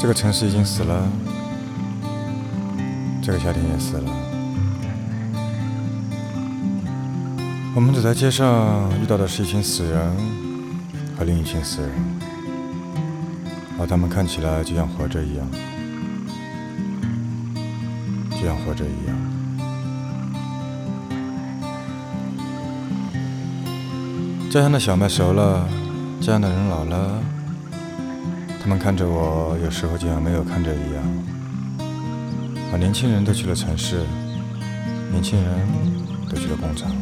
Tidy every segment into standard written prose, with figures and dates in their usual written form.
这个城市已经死了，这个夏天也死了。我们走在街上遇到的是一群死人和另一群死人，而他们看起来就像活着一样，就像活着一样。家乡的小麦熟了，家乡的人老了，他们看着我，有时候就像没有看着一样。而年轻人都去了城市，年轻人都去了工厂。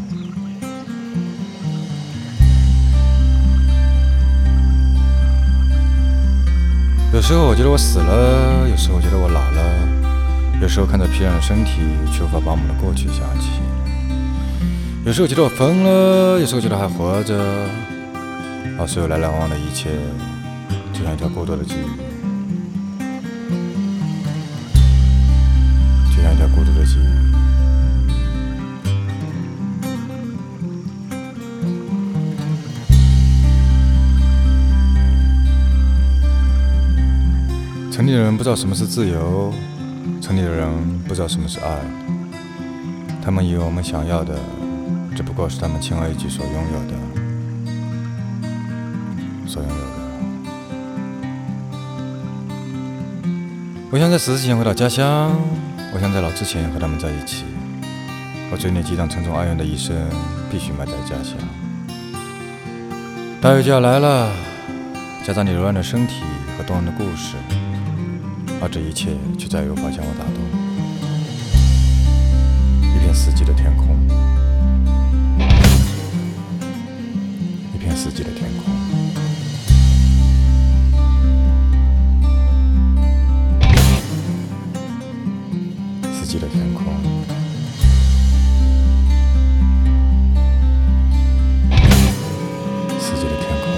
有时候我觉得我死了，有时候我觉得我老了，有时候看着疲软的身体，却无法把我们的过去想起。有时候觉得我疯了，有时候觉得还活着，而所有来来往往的一切，就像一条孤独的记忆，就像一条孤独的记忆。城里的人不知道什么是自由，城里的人不知道什么是爱，他们以为我们想要的只不过是他们轻而易举所拥有的，我想在死之前回到家乡，我想在老之前和他们在一起。我嘴里激荡沉重哀怨的一生，必须埋在家乡。大雨就要来了，夹杂你柔软的身体和动人的故事，而这一切却再也无法将我打动。一片死寂的天空，一片死寂的天空。死寂的天空，死寂的天空。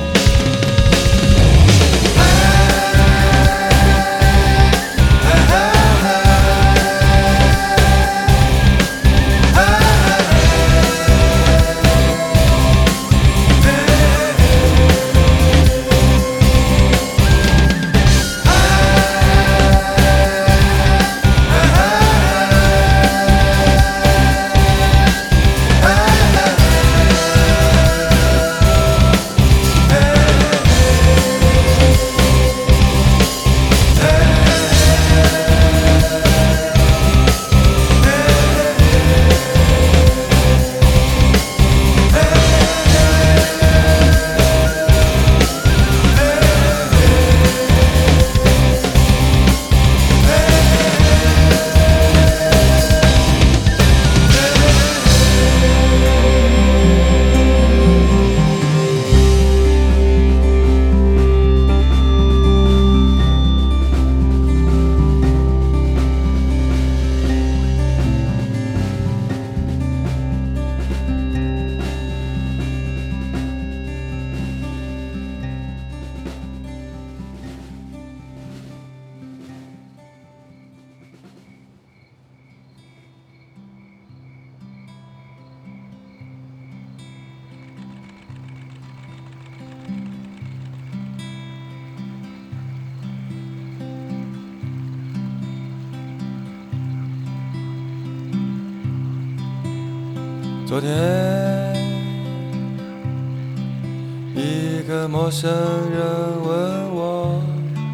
昨天，一个陌生人问我：“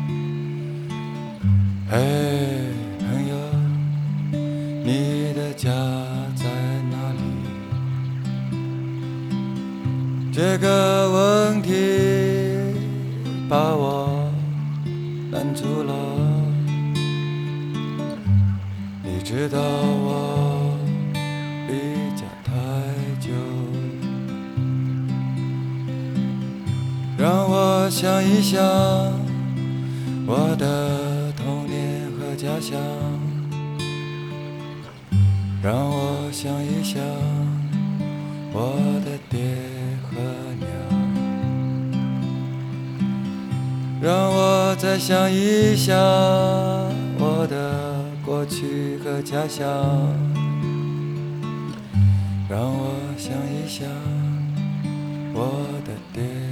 嘿，朋友，你的家在哪里？”这个问题把我难住了。你知道我离家太久，让我想一想我的童年和家乡，让我想一想我的爹和娘，让我再想一想我的过去和家乡，让我想一想我的爹